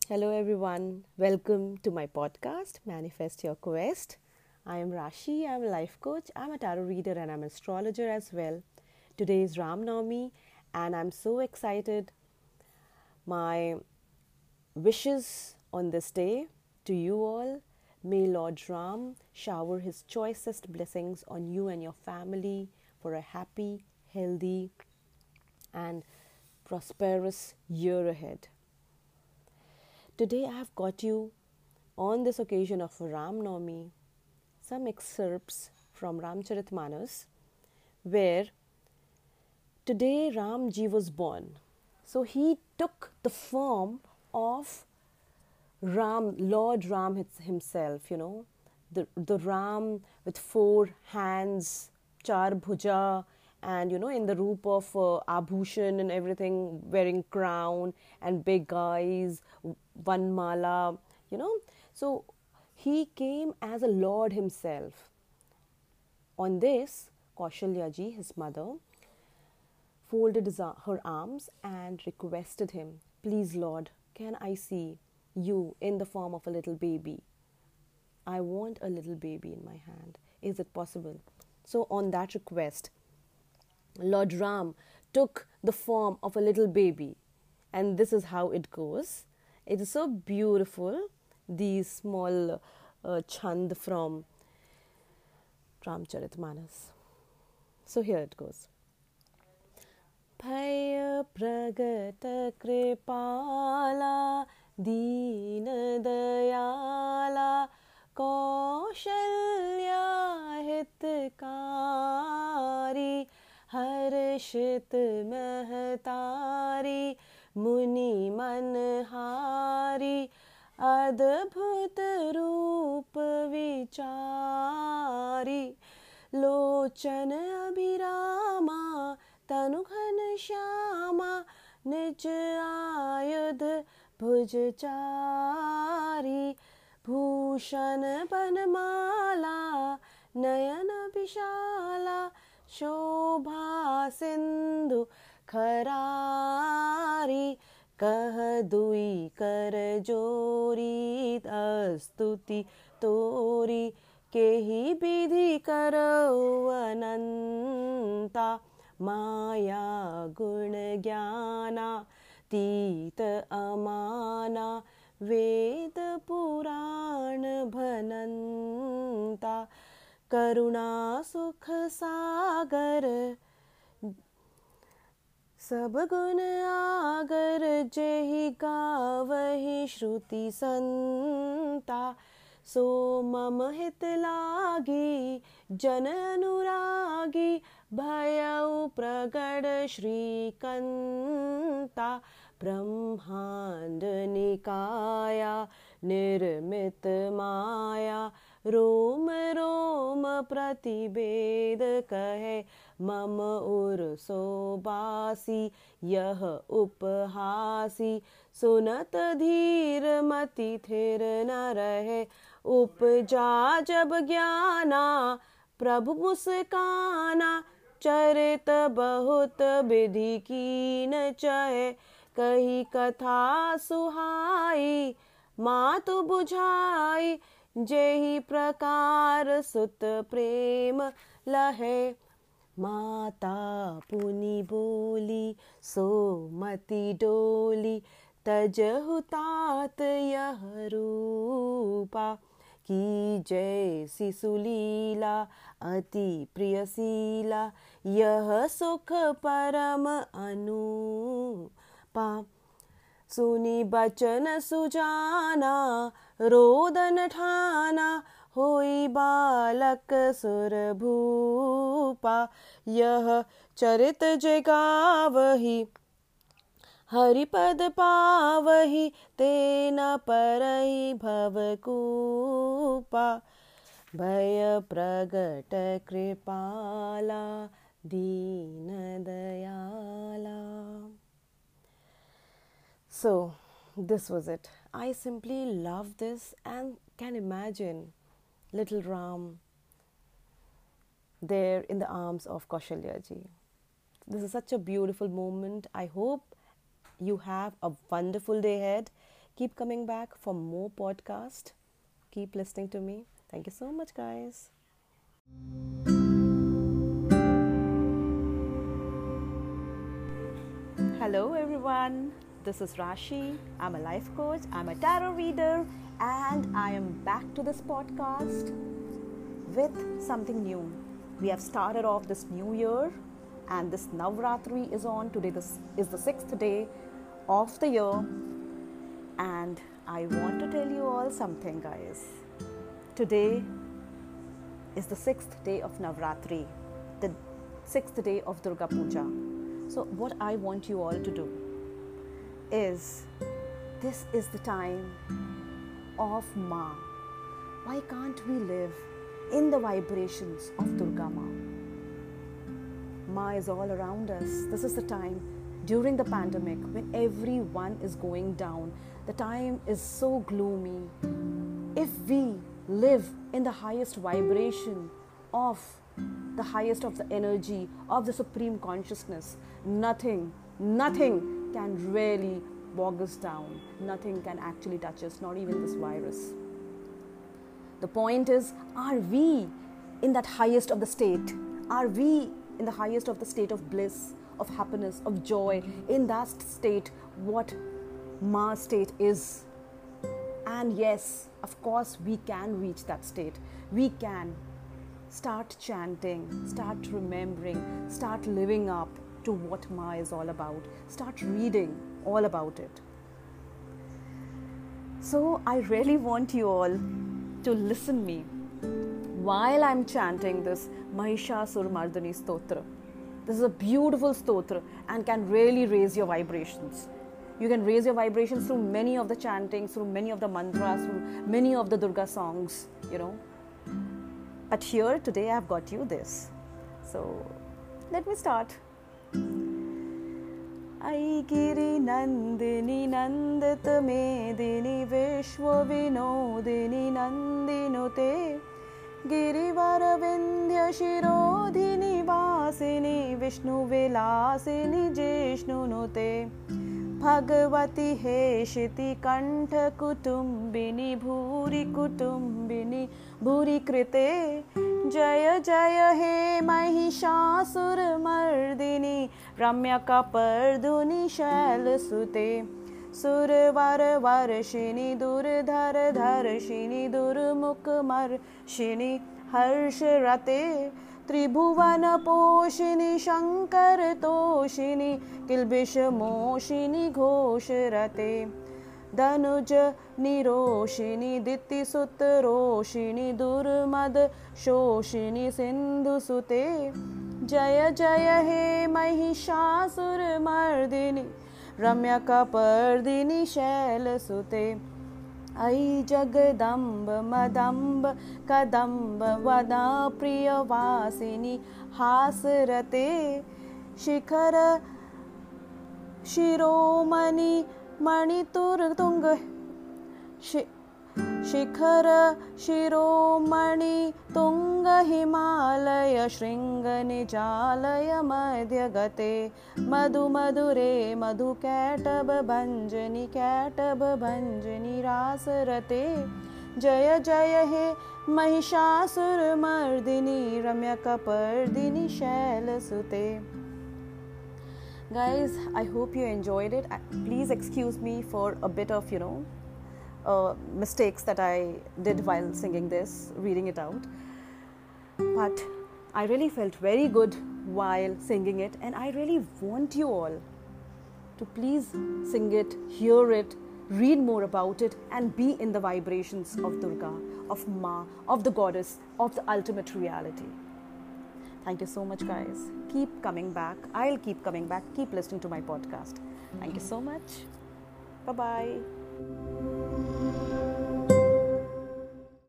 Hello, everyone. Welcome to my podcast, Manifest Your Quest. I am Rashi. I'm a life coach. I'm a tarot reader and I'm an astrologer as well. Today is Ram Navami, and I'm so excited. My wishes on this day to you all. May Lord Ram shower his choicest blessings on you and your family for a happy, healthy, and prosperous year ahead. Today I have got you on this occasion of Ram Navami some excerpts from Ramcharitmanas where today Ramji was born. So he took the form of Lord Ram himself, the Ram with four hands, char bhuja, and in the roop of abhushan and everything, wearing crown and big eyes, one mala, you know. So he came as a lord himself. On this, Kaushalya ji, his mother, folded her arms and requested him, "Please, Lord, can I see you in the form of a little baby? I want a little baby in my hand. Is it possible?" So, on that request, Lord Ram took the form of a little baby, and this is how it goes. It is so beautiful, these small chand from Ramcharitmanas. So, here it goes. भय प्रगट कृपाला दीन दयाला कौशल्या हितकारी हर्षित महतारी मुनि मनहारी अद्भुत रूप विचारी लोचन अभिरामा तनु घन श्यामा निज आयुध भुजचारी भूषण बनमाला नयन विशाला शोभा सिंधु खरारी कह दुई कर जोरी स्तुति तोरी के ही विधि करो अनंता माया गुण ज्ञाना तीत अमाना वेद पुराण भनंता करुणा सुख सागर सब गुण आगर जेहि गावहि श्रुति संता सो मम हित लागी जन अनुरागी भयउ प्रगट श्रीकंता ब्रह्मांड निकाया निर्मित माया रोम रोम प्रतिवेद कहे मम उर सोबासी यह उपहासी सुनत धीर मति थिर न रहे उपजा जब ज्ञाना प्रभु मुस्काना चरित बहुत विधि कीन चहे कही कथा सुहाई मातु बुझाई जेहि प्रकार सुत प्रेम लहे माता पुनि बोली सो मति डोली तजहु तात यह रूपा की जैसी सुलीला अति प्रियशीला यह सुख परम अनुपा सुनी बचन सुजाना रोदन ठाना होई बालक सुर भूपा यह चरित जगावही हरिपद पावही तेन परहि भवकूपा भय प्रगट कृपाला दीन दयाला. So, this was it. I simply love this and can imagine little Ram there in the arms of Kaushalya ji. This is such a beautiful moment. I hope you have a wonderful day ahead. Keep coming back for more podcast. Keep listening to me. Thank you so much, guys. Hello, everyone. This is Rashi. I'm a life coach, I'm a tarot reader, and I am back to this podcast with something new. We have started off this new year, and this Navratri is on. Today, this is the 6th day of the year, and I want to tell you all something, guys. Today is the 6th day of Navratri, the 6th day of Durga Puja. So what I want you all to do is, this is the time of Ma. Why can't we live in the vibrations of Durga Ma? Ma is all around us. This is the time during the pandemic when everyone is going down. The time is so gloomy. If we live in the highest vibration of the highest of the energy of the Supreme Consciousness, nothing can really bog us down. Nothing can actually touch us, not even this virus. The point is, are we in that highest of the state? Are we in the highest of the state of bliss, of happiness, of joy? In that state, what Ma state is. And yes, of course, we can reach that state. We can start chanting, start remembering, start living up to what Ma is all about. Start reading all about it. So I really want you all to listen me while I'm chanting this Mahishasur Mardani Stotra. This is a beautiful stotra and can really raise your vibrations. You can raise your vibrations through many of the chantings, through many of the mantras, through many of the Durga songs, But here today I've got you this. So let me start. Aigiri Nandini Nandat Medini Vishwa Vinodini Nandinote Girivara Vindhya Shirodhini Vasini Vishnu Vilasini Jishnunote Bhagavati Heshiti Kantha Kutumbini Bhuri Kutumbini Bhuri Krite Jaya Jaya He Mahishasur Mardini Ramyaka Parduni Shail Sute Survar Varshini Durdhar Dharshini Durmukh Marshini Harshrate Tribhuvana Poshini Shankar Toshini Kilbish Moshini Ghoshrate Danuj Niroshini Diti Sut Roshini Durmad Shoshini Sindhu Sute Jaya Jaya He Mahishasur Mardini Ramyaka Pardini Shail Sute Ai Jagadamba Madamba Kadamba Vada Priya Vasini Hasrate Shikhara Shiromani Manitur Tunga Shikhara Shiromani Tunga Himalaya Shringa Nijalaya Madhyagate Madhu Madhure Madhu Katab Bhanjani Rasarate Jaya Jaya He Mahishasur Mardini Ramyaka Pardini Shail Sute. Guys, I hope you enjoyed it. Please excuse me for a bit of, mistakes that I did while singing this, reading it out. But I really felt very good while singing it, and I really want you all to please sing it, hear it, read more about it, and be in the vibrations of Durga, of Ma, of the goddess, of the ultimate reality. Thank you so much, guys. Keep coming back. I'll keep coming back. Keep listening to my podcast. Thank you so much. Bye-bye.